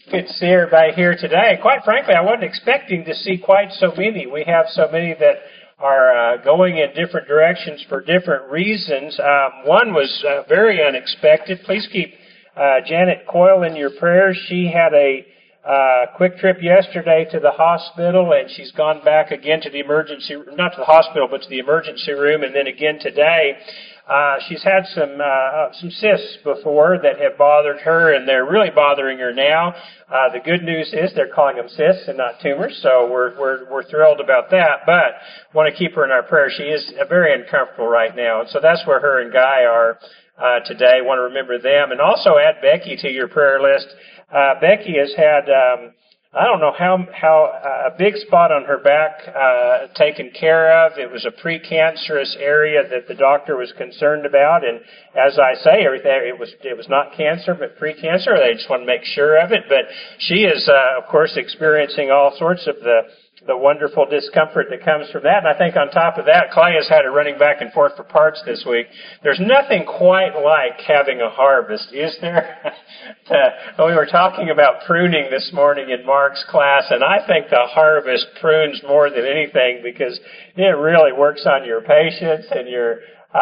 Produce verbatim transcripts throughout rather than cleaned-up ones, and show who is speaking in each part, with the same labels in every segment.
Speaker 1: Good to see everybody here today. Quite frankly, I wasn't expecting to see quite so many. We have so many that are uh, going in different directions for different reasons. Um, one was uh, very unexpected. Please keep uh, Janet Coyle in your prayers. She had a uh, quick trip yesterday to the hospital, and she's gone back again to the emergency, not to the hospital, but to the emergency room, and then again today. Uh, she's had some uh, some cysts before that have bothered her, and they're really bothering her now. Uh, the good news is they're calling them cysts and not tumors, so we're we're we're thrilled about that. But want to keep her in our prayer. She is very uncomfortable right now, and so that's where her and Guy are uh, today. Want to remember them, and also add Becky to your prayer list. Uh, Becky has had. Um, I don't know how how uh, a big spot on her back uh, taken care of. It was a precancerous area that the doctor was concerned about, and as I say, everything it was it was not cancer but precancer. They just want to make sure of it. But she is, uh, of course, experiencing all sorts of the the wonderful discomfort that comes from that. And I think on top of that, Clay has had her running back and forth for parts this week. There's nothing quite like having a harvest, is there? uh, we were talking about pruning this morning in Mark's class, and I think the harvest prunes more than anything because it really works on your patience and your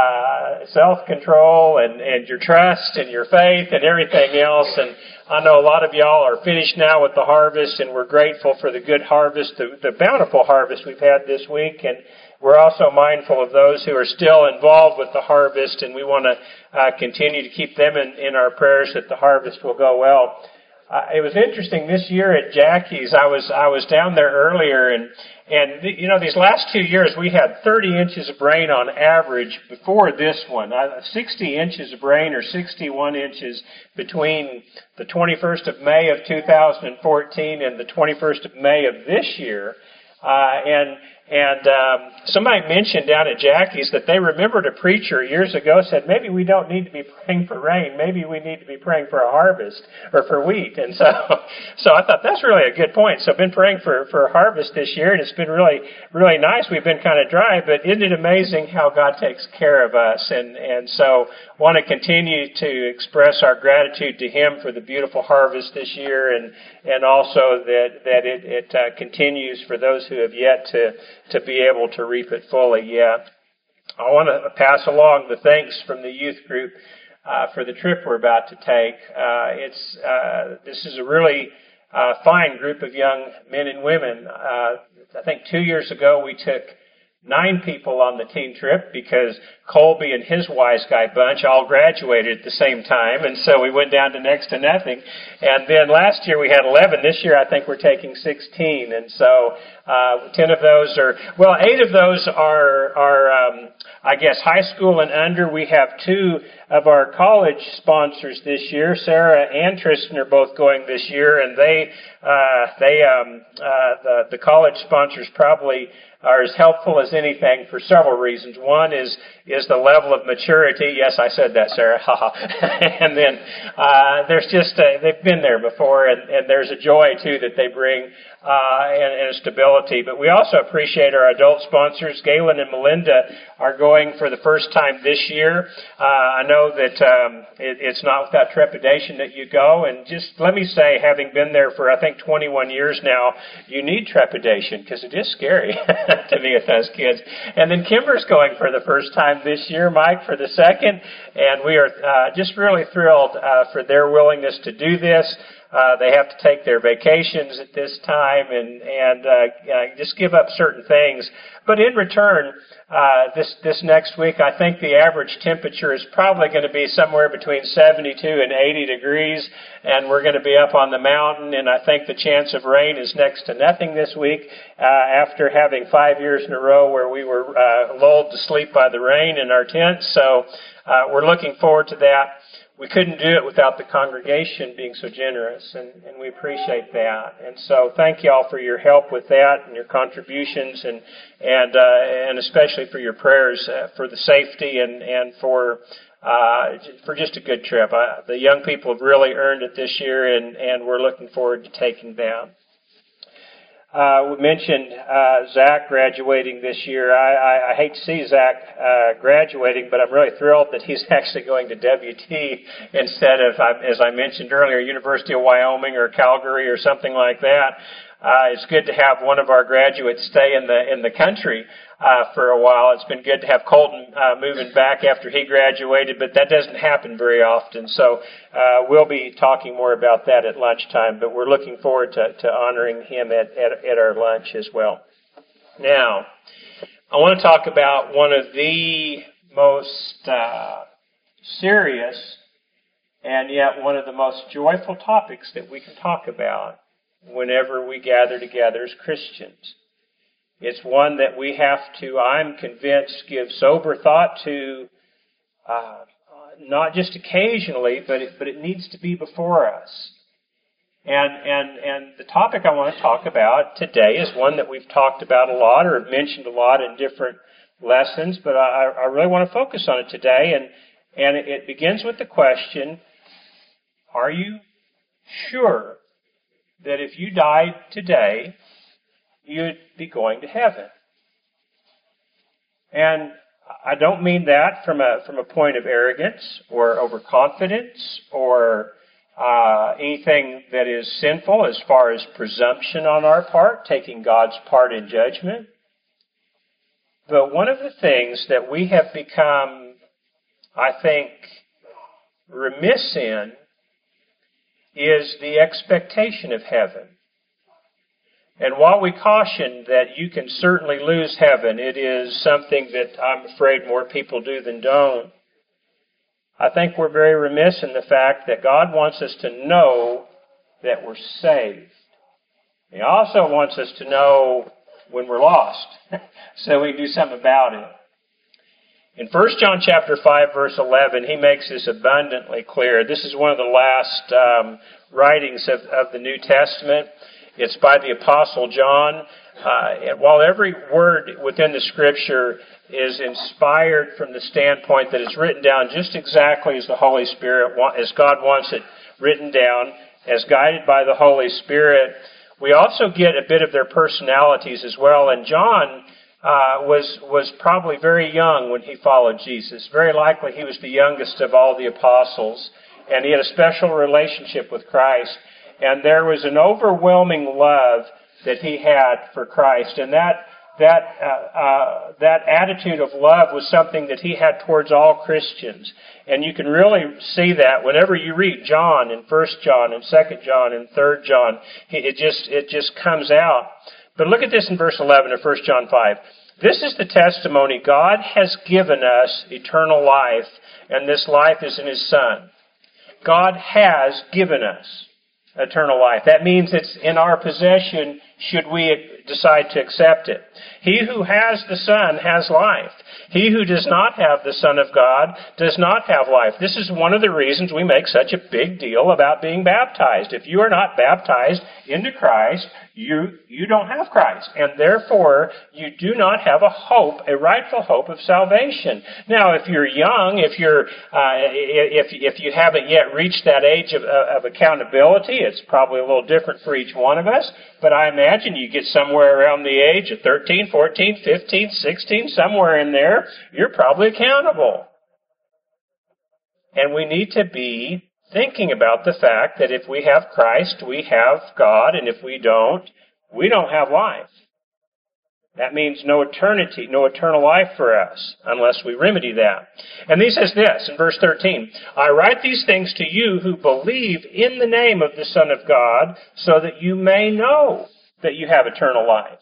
Speaker 1: uh, self-control and, and your trust and your faith and everything else. And I know a lot of y'all are finished now with the harvest, and we're grateful for the good harvest, the, the bountiful harvest we've had this week. And we're also mindful of those who are still involved with the harvest, and we want to uh, continue to keep them in, in our prayers that the harvest will go well. Uh, it was interesting this year at Jackie's. I was I was down there earlier, and and th- you know these last two years we had thirty inches of rain on average before this one. Uh, sixty inches of rain or sixty-one inches between the twenty-first of May of two thousand fourteen and the twenty-first of May of this year, uh, and. And um, somebody mentioned down at Jackie's that they remembered a preacher years ago said, maybe we don't need to be praying for rain. Maybe we need to be praying for a harvest or for wheat. And so so I thought that's really a good point. So I've been praying for, for a harvest this year, and it's been really, really nice. We've been kind of dry, but isn't it amazing how God takes care of us? And, and so want to continue to express our gratitude to Him for the beautiful harvest this year, and, and also that, that it, it uh, continues for those who have yet to to be able to reap it fully yet. I want to pass along the thanks from the youth group uh, for the trip we're about to take. Uh, it's uh, this is a really uh, fine group of young men and women. Uh, I think two years ago we took nine people on the teen trip because Colby and his wise guy bunch all graduated at the same time, and so we went down to next to nothing. And then last year we had eleven. This year I think we're taking sixteen, and so uh, ten of those are, well, eight of those are, are um, I guess, high school and under. We have two of our college sponsors this year. Sarah and Tristan are both going this year, and they, uh, they, um, uh, the, the college sponsors probably are as helpful as anything for several reasons. One is is the level of maturity. Yes, I said that, Sarah. And then uh, there's just a, they've been there before, and, and there's a joy too that they bring uh, and, and a stability. But we also appreciate our adult sponsors. Galen and Melinda are going for the first time this year. Uh, I know that um, it, it's not without trepidation that you go, and just let me say, having been there for I think twenty-one years now, you need trepidation because it is scary to be with those kids. And then Kimber's going for the first time this year, Mike for the second, and we are uh, just really thrilled uh, for their willingness to do this. Uh, they have to take their vacations at this time and and uh, uh, just give up certain things. But in return, uh, this this next week, I think the average temperature is probably going to be somewhere between seventy-two and eighty degrees, and we're going to be up on the mountain. And I think the chance of rain is next to nothing this week. Uh, after having five years in a row where we were uh, lulled to sleep by the rain in our tents, so uh, we're looking forward to that. We couldn't do it without the congregation being so generous, and, and we appreciate that. And so thank you all for your help with that and your contributions, and and uh, and especially for your prayers uh, for the safety and and for uh, for just a good trip. Uh, the young people have really earned it this year, and, and we're looking forward to taking them. Uh, we mentioned uh, Zach graduating this year. I, I, I hate to see Zach uh, graduating, but I'm really thrilled that he's actually going to W T instead of, as I mentioned earlier, University of Wyoming or Calgary or something like that. Uh, it's good to have one of our graduates stay in the in the country uh, for a while. It's been good to have Colton uh, moving back after he graduated, but that doesn't happen very often. So uh, we'll be talking more about that at lunchtime, but we're looking forward to, to honoring him at, at, at our lunch as well. Now, I want to talk about one of the most uh, serious and yet one of the most joyful topics that we can talk about whenever we gather together as Christians. It's one that we have to, I'm convinced, give sober thought to, uh, not just occasionally, but it, but it needs to be before us. And, and, and the topic I want to talk about today is one that we've talked about a lot or have mentioned a lot in different lessons, but I, I really want to focus on it today. And, and it, it begins with the question, are you sure that if you died today, you'd be going to heaven? And I don't mean that from a from a point of arrogance or overconfidence or uh, anything that is sinful as far as presumption on our part, taking God's part in judgment. But one of the things that we have become, I think, remiss in is the expectation of heaven. And while we caution that you can certainly lose heaven, it is something that I'm afraid more people do than don't. I think we're very remiss in the fact that God wants us to know that we're saved. He also wants us to know when we're lost, so we can do something about it. In First John chapter five, verse eleven, he makes this abundantly clear. This is one of the last um, writings of, of the New Testament. It's by the Apostle John. Uh, and while every word within the Scripture is inspired from the standpoint that it's written down just exactly as the Holy Spirit, as God wants it written down, as guided by the Holy Spirit, we also get a bit of their personalities as well. And John Uh, was was probably very young when he followed Jesus. Very likely he was the youngest of all the apostles, and he had a special relationship with Christ. And there was an overwhelming love that he had for Christ, and that that uh, uh, that attitude of love was something that he had towards all Christians. And you can really see that whenever you read John and First John and Second John and Third John, it just it just comes out. But look at this in verse eleven of First John five. This is the testimony: God has given us eternal life, and this life is in His Son. God has given us eternal life. That means it's in our possession should we decide to accept it. He who has the Son has life. He who does not have the Son of God does not have life. This is one of the reasons we make such a big deal about being baptized. If you are not baptized into Christ, you you don't have Christ, and therefore you do not have a hope, a rightful hope of salvation. Now, if you're young, if you're uh, if if you haven't yet reached that age of, of accountability, it's probably a little different for each one of us. But I imagine you get somewhere around the age of thirteen, fourteen, fifteen, sixteen, somewhere in there, you're probably accountable. And we need to be thinking about the fact that if we have Christ, we have God, and if we don't, we don't have life. That means no eternity, no eternal life for us, unless we remedy that. And he says this in verse thirteen, I write these things to you who believe in the name of the Son of God, so that you may know that you have eternal life.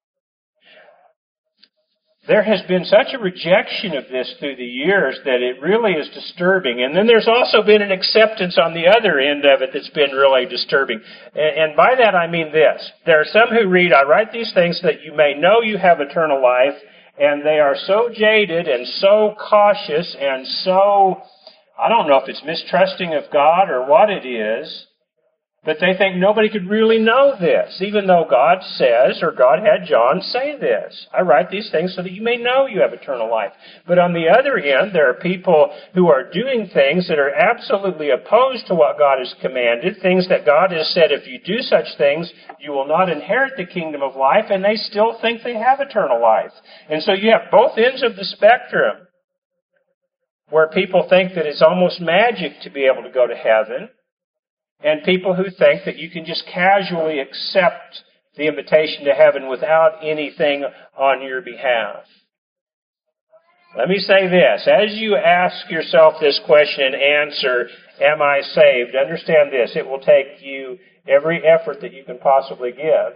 Speaker 1: There has been such a rejection of this through the years that it really is disturbing. And then there's also been an acceptance on the other end of it that's been really disturbing. And by that I mean this. There are some who read, I write these things that you may know you have eternal life, and they are so jaded and so cautious and so, I don't know if it's mistrusting of God or what it is, But they think nobody could really know this, even though God says, or God had John say this. I write these things so that you may know you have eternal life. But on the other end, there are people who are doing things that are absolutely opposed to what God has commanded, things that God has said, if you do such things, you will not inherit the kingdom of life, and they still think they have eternal life. And so you have both ends of the spectrum, where people think that it's almost magic to be able to go to heaven, and people who think that you can just casually accept the invitation to heaven without anything on your behalf. Let me say this. As you ask yourself this question and answer, am I saved? Understand this. It will take you every effort that you can possibly give.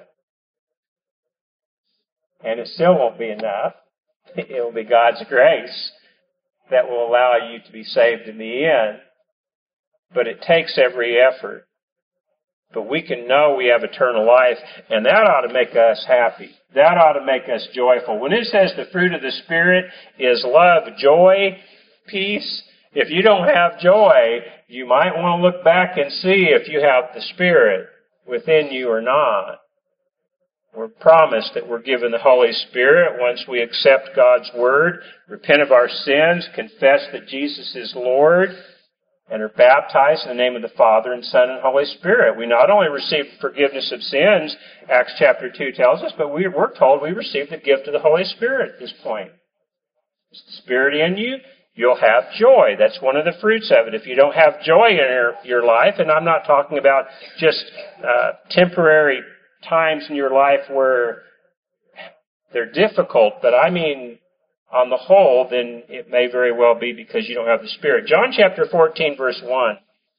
Speaker 1: And it still won't be enough. It will be God's grace that will allow you to be saved in the end. But it takes every effort. But we can know we have eternal life, and that ought to make us happy. That ought to make us joyful. When it says the fruit of the Spirit is love, joy, peace, if you don't have joy, you might want to look back and see if you have the Spirit within you or not. We're promised that we're given the Holy Spirit once we accept God's Word, repent of our sins, confess that Jesus is Lord, and are baptized in the name of the Father and Son and Holy Spirit. We not only receive forgiveness of sins, Acts chapter two tells us, but we, we're told we receive the gift of the Holy Spirit at this point. Is the Spirit in you? You'll have joy. That's one of the fruits of it. If you don't have joy in your, your life, and I'm not talking about just uh, temporary times in your life where they're difficult, but I mean on the whole, then it may very well be because you don't have the Spirit. John chapter fourteen, verse one.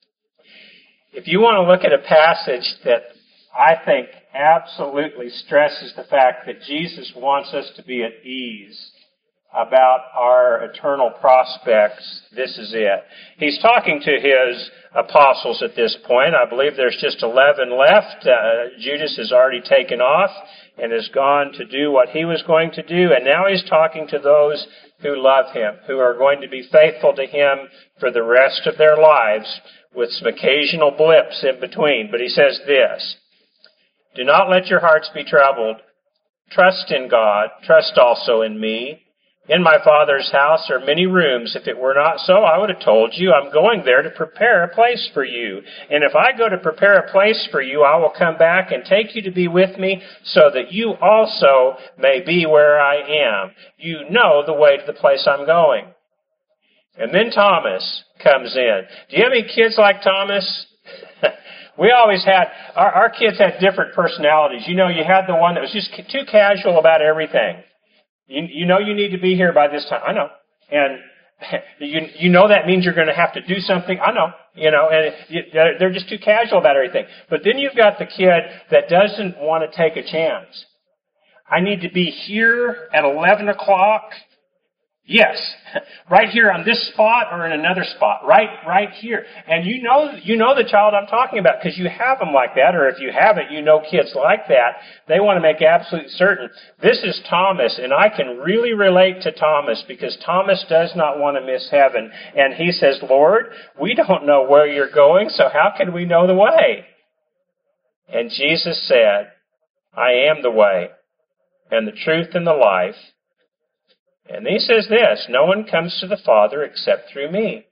Speaker 1: If you want to look at a passage that I think absolutely stresses the fact that Jesus wants us to be at ease about our eternal prospects, this is it. He's talking to his apostles at this point. I believe there's just eleven left. Uh, Judas has already taken off and has gone to do what he was going to do. And now he's talking to those who love him, who are going to be faithful to him for the rest of their lives, with some occasional blips in between. But he says this, "Do not let your hearts be troubled. Trust in God. Trust also in me. In my Father's house are many rooms. If it were not so, I would have told you. I'm going there to prepare a place for you. And if I go to prepare a place for you, I will come back and take you to be with me, so that you also may be where I am. You know the way to the place I'm going." And then Thomas comes in. Do you have any kids like Thomas? We always had, our, our kids had different personalities. You know, you had the one that was just too casual about everything. You, you know you need to be here by this time. I know. And you you know that means you're going to have to do something. I know. You know, and you, they're just too casual about everything. But then you've got the kid that doesn't want to take a chance. I need to be here at eleven o'clock. Yes, right here on this spot or in another spot, right, right here. And you know, you know the child I'm talking about because you have them like that, or if you haven't, you know kids like that. They want to make absolute certain. This is Thomas, and I can really relate to Thomas because Thomas does not want to miss heaven. And he says, "Lord, we don't know where you're going, so how can we know the way?" And Jesus said, "I am the way and the truth and the life." And he says this, "No one comes to the Father except through me."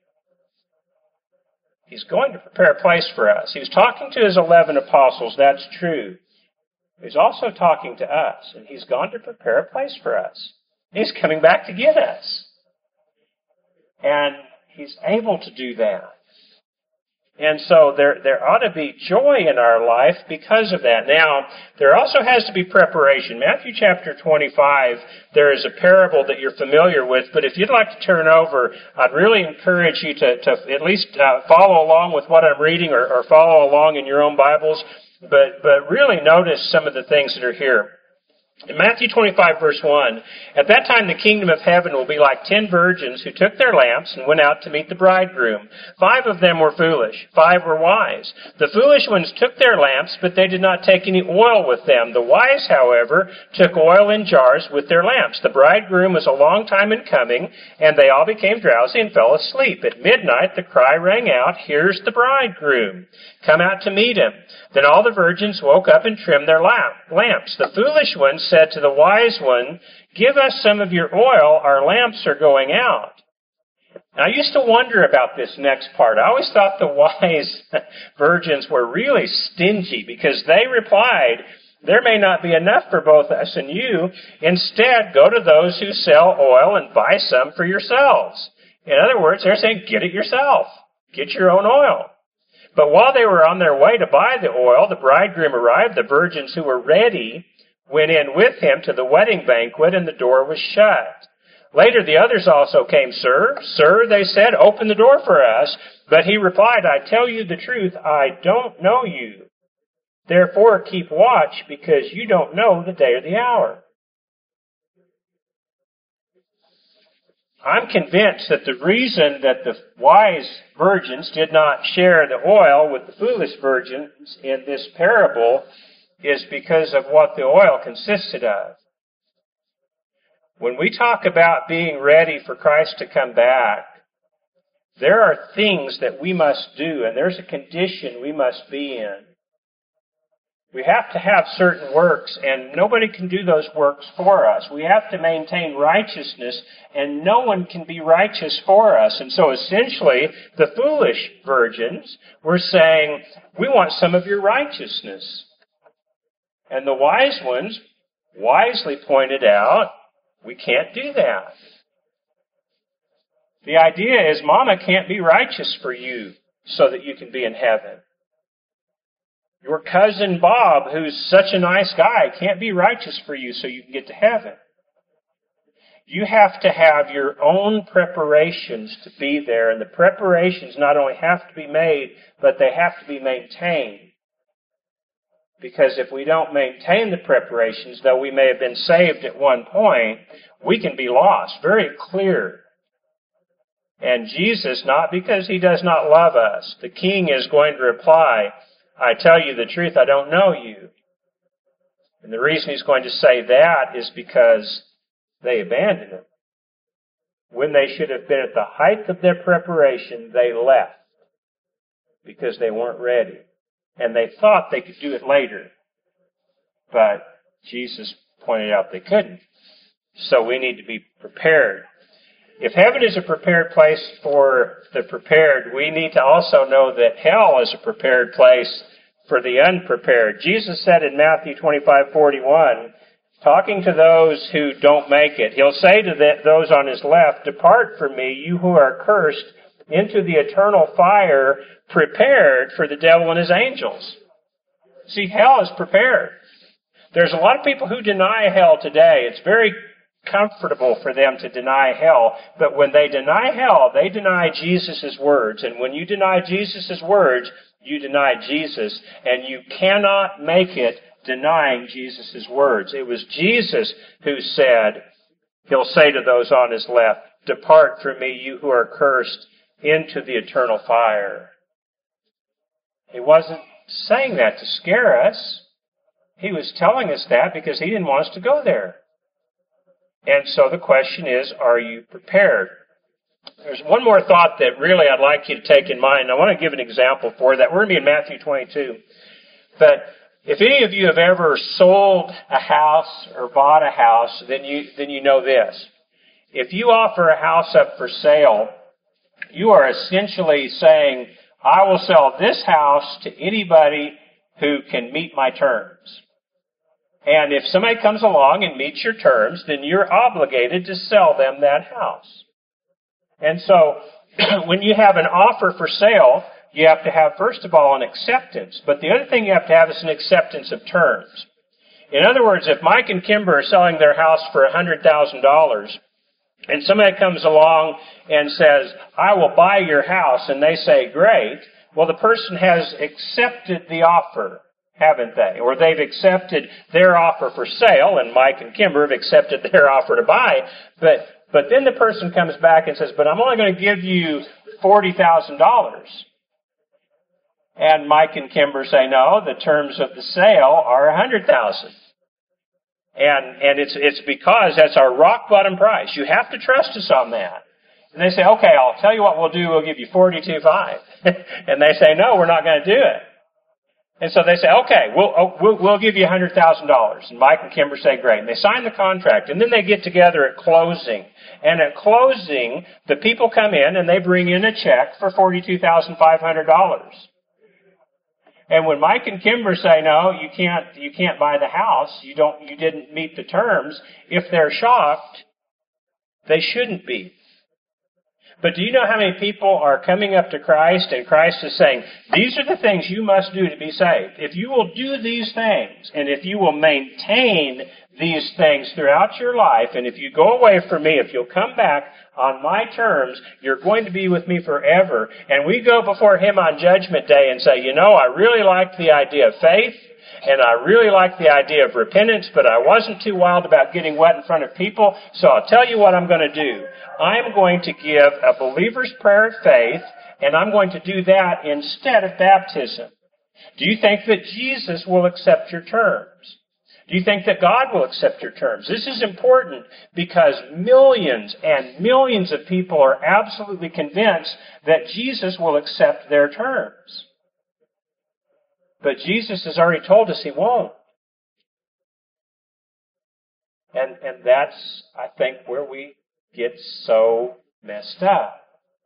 Speaker 1: He's going to prepare a place for us. He was talking to his eleven apostles, that's true. He's also talking to us, and he's gone to prepare a place for us. He's coming back to get us. And he's able to do that. And so there there ought to be joy in our life because of that. Now, there also has to be preparation. Matthew chapter twenty-five, there is a parable that you're familiar with, but if you'd like to turn over, I'd really encourage you to, to at least uh, follow along with what I'm reading or, or follow along in your own Bibles, but, but really notice some of the things that are here. In Matthew twenty-five, verse one, at that time the kingdom of heaven will be like ten virgins who took their lamps and went out to meet the bridegroom. Five of them were foolish, five were wise. The foolish ones took their lamps, but they did not take any oil with them. The wise, however, took oil in jars with their lamps. The bridegroom was a long time in coming, and they all became drowsy and fell asleep. At midnight the cry rang out, "Here's the bridegroom. Come out to meet him." Then all the virgins woke up and trimmed their lamps. The foolish ones said to the wise one, "Give us some of your oil, our lamps are going out." Now, I used to wonder about this next part. I always thought the wise virgins were really stingy because they replied, "There may not be enough for both us and you. Instead, go to those who sell oil and buy some for yourselves." In other words, they're saying, get it yourself. Get your own oil. But while they were on their way to buy the oil, the bridegroom arrived. The virgins who were ready went in with him to the wedding banquet, and the door was shut. Later the others also came. "Sir, sir," they said, "open the door for us." But he replied, "I tell you the truth, I don't know you. Therefore keep watch, because you don't know the day or the hour." I'm convinced that the reason that the wise virgins did not share the oil with the foolish virgins in this parable is because of what the oil consisted of. When we talk about being ready for Christ to come back, there are things that we must do, and there's a condition we must be in. We have to have certain works, and nobody can do those works for us. We have to maintain righteousness, and no one can be righteous for us. And so essentially, the foolish virgins were saying, "We want some of your righteousness." And the wise ones wisely pointed out, "We can't do that." The idea is, Mama can't be righteous for you so that you can be in heaven. Your cousin Bob, who's such a nice guy, can't be righteous for you so you can get to heaven. You have to have your own preparations to be there, and the preparations not only have to be made, but they have to be maintained. Because if we don't maintain the preparations, though we may have been saved at one point, we can be lost. Very clear. And Jesus, not because he does not love us, the King is going to reply, "I tell you the truth, I don't know you." And the reason he's going to say that is because they abandoned him. When they should have been at the height of their preparation, they left because they weren't ready. And they thought they could do it later. But Jesus pointed out they couldn't. So we need to be prepared. If heaven is a prepared place for the prepared, we need to also know that hell is a prepared place for the unprepared. Jesus said in Matthew twenty-five forty-one, talking to those who don't make it, he'll say to the, those on his left, "Depart from me, you who are cursed, into the eternal fire prepared for the devil and his angels." See, hell is prepared. There's a lot of people who deny hell today. It's very comfortable for them to deny hell, but when they deny hell, they deny Jesus' words. And when you deny Jesus' words, you deny Jesus, and you cannot make it denying Jesus' words. It was Jesus who said, he'll say to those on his left, "Depart from me, you who are cursed, into the eternal fire." He wasn't saying that to scare us. He was telling us that because he didn't want us to go there. And so the question is, are you prepared? There's one more thought that really I'd like you to take in mind. I want to give an example for that. We're going to be in Matthew twenty-two. But if any of you have ever sold a house or bought a house, then you, then you know this. If you offer a house up for sale, you are essentially saying, "I will sell this house to anybody who can meet my terms." And if somebody comes along and meets your terms, then you're obligated to sell them that house. And so, when you have an offer for sale, you have to have, first of all, an acceptance. But the other thing you have to have is an acceptance of terms. In other words, if Mike and Kimber are selling their house for one hundred thousand dollars, and somebody comes along and says, "I will buy your house," and they say, "Great," well, the person has accepted the offer. haven't they? Or they've accepted their offer for sale, and Mike and Kimber have accepted their offer to buy, but but then the person comes back and says, but I'm only going to give you forty thousand dollars. And Mike and Kimber say, no, the terms of the sale are one hundred thousand dollars. And and it's it's because that's our rock bottom price. You have to trust us on that. And they say, okay, I'll tell you what we'll do. We'll give you forty-two five. And they say, no, we're not going to do it. And so they say, okay, we'll oh, we'll, we'll give you one hundred thousand dollars. And Mike and Kimber say, great. And they sign the contract. And then they get together at closing. And at closing, the people come in and they bring in a check for forty-two thousand five hundred dollars. And when Mike and Kimber say, no, you can't, you can't buy the house, you don't, you didn't meet the terms, if they're shocked, they shouldn't be. But do you know how many people are coming up to Christ and Christ is saying, these are the things you must do to be saved. If you will do these things, and if you will maintain these things throughout your life, and if you go away from me, if you'll come back on my terms, you're going to be with me forever. And we go before Him on Judgment Day and say, you know, I really liked the idea of faith, and I really liked the idea of repentance, but I wasn't too wild about getting wet in front of people, so I'll tell you what I'm going to do. I'm going to give a believer's prayer of faith, and I'm going to do that instead of baptism. Do you think that Jesus will accept your terms? Do you think that God will accept your terms? This is important because millions and millions of people are absolutely convinced that Jesus will accept their terms. But Jesus has already told us He won't. And, and that's, I think, where we get so messed up.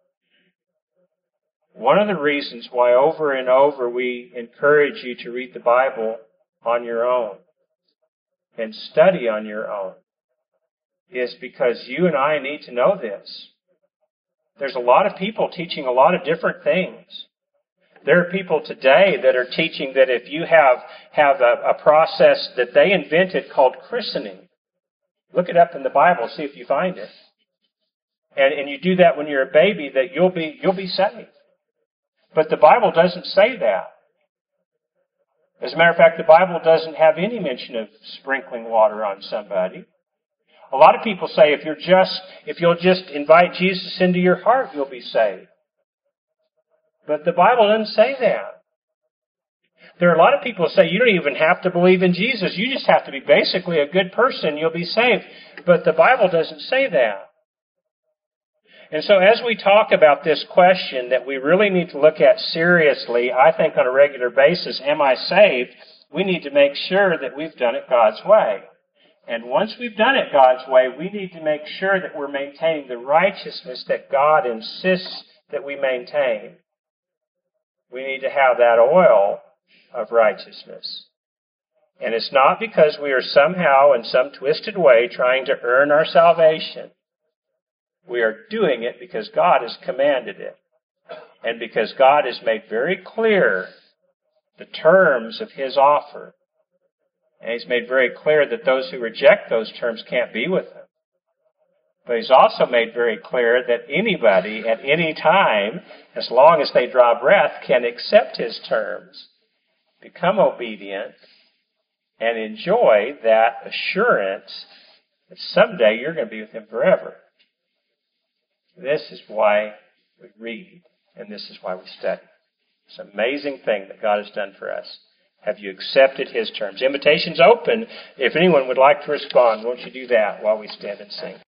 Speaker 1: One of the reasons why over and over we encourage you to read the Bible on your own and study on your own is because you and I need to know this. There's a lot of people teaching a lot of different things. There are people today that are teaching that if you have, have a, a process that they invented called christening, look it up in the Bible, see if you find it. And, and you do that when you're a baby, that you'll be, you'll be saved. But the Bible doesn't say that. As a matter of fact, the Bible doesn't have any mention of sprinkling water on somebody. A lot of people say if you're just, if you'll just invite Jesus into your heart, you'll be saved. But the Bible doesn't say that. There are a lot of people who say you don't even have to believe in Jesus. You just have to be basically a good person. You'll be saved. But the Bible doesn't say that. And so as we talk about this question that we really need to look at seriously, I think on a regular basis, am I saved? We need to make sure that we've done it God's way. And once we've done it God's way, we need to make sure that we're maintaining the righteousness that God insists that we maintain. We need to have that oil of righteousness. And it's not because we are somehow in some twisted way trying to earn our salvation. We are doing it because God has commanded it. And because God has made very clear the terms of His offer. And He's made very clear that those who reject those terms can't be with Him. But He's also made very clear that anybody at any time, as long as they draw breath, can accept His terms, become obedient, and enjoy that assurance that someday you're going to be with Him forever. This is why we read, and this is why we study. It's an amazing thing that God has done for us. Have you accepted His terms? Invitation's open. If anyone would like to respond, won't you do that while we stand and sing?